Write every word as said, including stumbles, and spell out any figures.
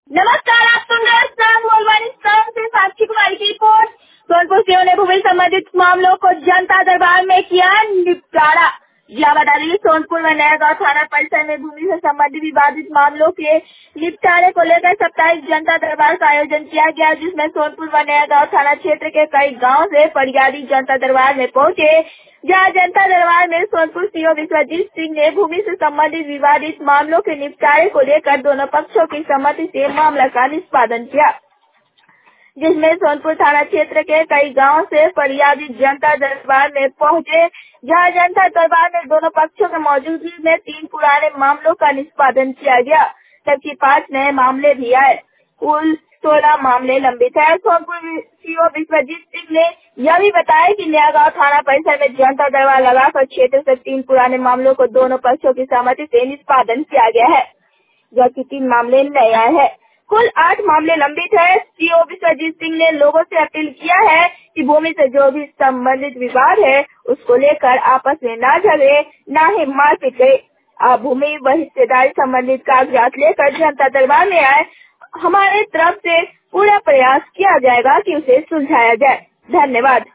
नमस्कार, आप सुन रहे हैं स्टार मोलवानी स्टार से साक्षी कुमारी की रिपोर्ट। सोनपुर सीओ ने भूमि संबंधित मामलों को जनता दरबार में किया निपटारा। जिला बता दें, सोनपुर व नयागांव थाना परिसर में भूमि से संबंधित विवादित मामलों के निपटारे को लेकर साप्ताहिक जनता दरबार का आयोजन किया गया, जिसमें सोनपुर व नयागांव थाना क्षेत्र के कई गाँव से फरियादी जनता दरबार में पहुँचे। जहाँ जनता दरबार में सोनपुर सीओ विश्वजीत सिंह ने भूमि से संबंधित विवादित मामलों के निपटारे को लेकर दोनों पक्षों की सहमति से मामला का निष्पादन किया, जिसमें सोनपुर थाना क्षेत्र के कई गांव से फरियादी जनता दरबार में पहुंचे। जहां जनता दरबार में दोनों पक्षों के मौजूदगी में तीन पुराने मामलों का निष्पादन किया गया, जबकि पांच नए मामले भी आए। कुल सोलह मामले लंबित है। सोनपुर सीओ विश्वजीत सिंह ने यह भी बताया कि नयागांव थाना परिसर में जनता दरबार लगाकर क्षेत्र से तीन पुराने मामलों को दोनों पक्षों की सहमति से निष्पादन किया गया है, जबकि तीन मामले नए आए हैं। कुल आठ मामले लंबित है। सीओ विश्वजीत सिंह ने लोगों से अपील किया है कि भूमि से जो भी संबंधित विवाद है उसको लेकर आपस में ना झगड़े, ना ही मारपीट करे। आप भूमि व हिस्सेदारी संबंधित कागजात लेकर जनता दरबार में आए। हमारे तरफ से पूरा प्रयास किया जाएगा कि उसे सुलझाया जाए। धन्यवाद।